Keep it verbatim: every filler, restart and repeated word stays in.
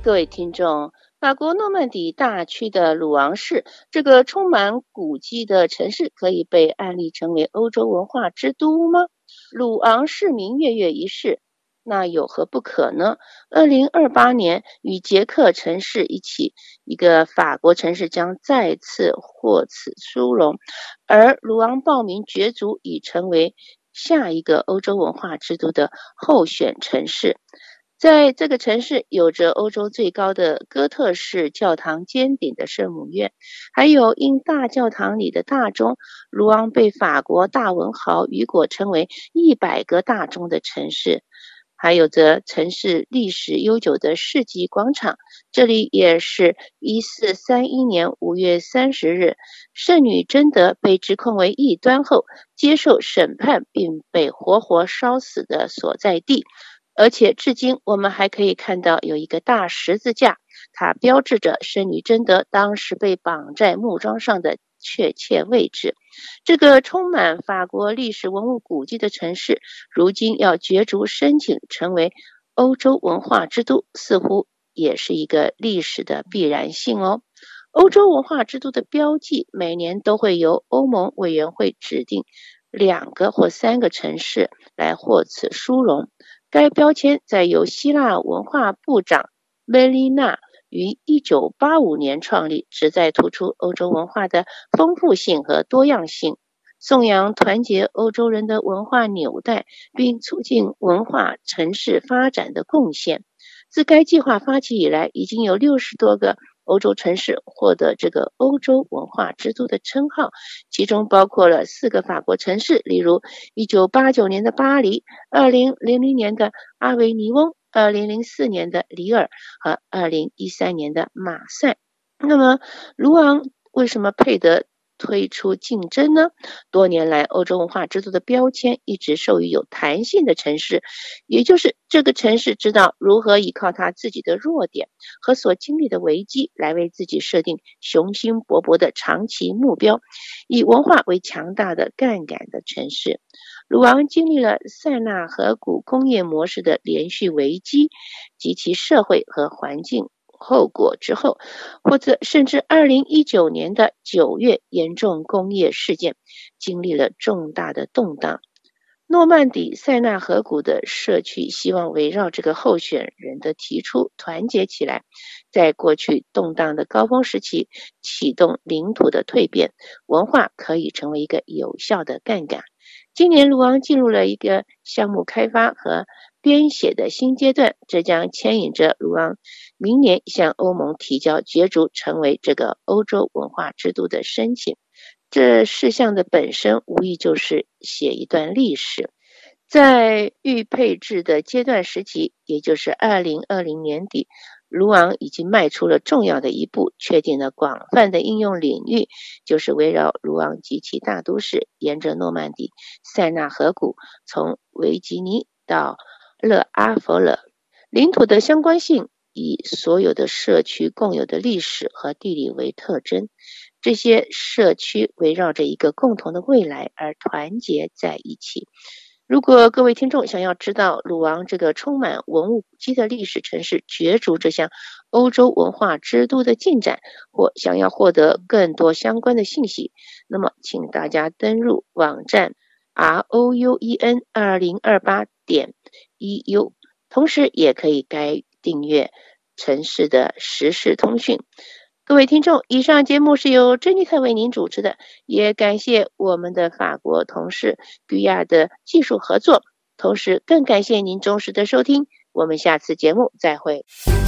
各位听众，法国诺曼底大区的鲁昂市这个充满古迹的城市，可以被安利成为欧洲文化之都吗？鲁昂市民跃跃一试，那有何不可呢？二零二八年与捷克城市一起，一个法国城市将再次获此殊荣，而鲁昂报名角逐已成为下一个欧洲文化之都的候选城市。在这个城市有着欧洲最高的哥特式教堂尖顶的圣母院，还有因大教堂里的大钟，鲁昂被法国大文豪雨果称为一百个大钟的城市。还有着城市历史悠久的世纪广场，这里也是一四三一年五月三十日圣女贞德被指控为异端后接受审判并被活活烧死的所在地。而且至今我们还可以看到有一个大十字架，它标志着圣女贞德当时被绑在木桩上的确切位置。这个充满法国历史文物古迹的城市，如今要角逐申请成为欧洲文化之都，似乎也是一个历史的必然性哦。欧洲文化之都的标记每年都会由欧盟委员会指定两个或三个城市来获此殊荣。该标签在由希腊文化部长梅丽娜于一九八五年创立，旨在突出欧洲文化的丰富性和多样性，颂扬团结欧洲人的文化纽带，并促进文化城市发展的贡献。自该计划发起以来，已经有六十多个欧洲城市获得这个欧洲文化之都的称号，其中包括了四个法国城市，例如一九八九年的巴黎，二零零零年的阿维尼翁，二零零四年的里尔和二零一三年的马赛。那么卢昂为什么配得推出竞争呢？多年来，欧洲文化之都的标签一直授予有弹性的城市，也就是这个城市知道如何依靠它自己的弱点和所经历的危机来为自己设定雄心勃勃的长期目标，以文化为强大的杠杆的城市。鲁昂经历了塞纳河谷工业模式的连续危机及其社会和环境后果之后，或者甚至二零一九年的九月严重工业事件，经历了重大的动荡。诺曼底塞纳河谷的社区希望围绕这个候选人的提出团结起来，在过去动荡的高峰时期启动领土的蜕变，文化可以成为一个有效的杠杆。今年鲁昂进入了一个项目开发和编写的新阶段，这将牵引着鲁昂明年向欧盟提交角逐成为这个欧洲文化之都的申请。这事项的本身无疑就是写一段历史。在预配置的阶段时期，也就是二零二零年底，鲁昂已经迈出了重要的一步，确定了广泛的应用领域，就是围绕鲁昂及其大都市，沿着诺曼底塞纳河谷，从维吉尼到勒阿弗勒，领土的相关性以所有的社区共有的历史和地理为特征，这些社区围绕着一个共同的未来而团结在一起。如果各位听众想要知道鲁昂这个充满文物古迹的历史城市角逐这项欧洲文化之都的进展，或想要获得更多相关的信息，那么请大家登入网站 R O U E N 二零二八 点 E U， 同时也可以该订阅城市的时事通讯。各位听众，以上节目是由珍妮特为您主持的，也感谢我们的法国同事居亚的技术合作，同时更感谢您忠实的收听，我们下次节目再会。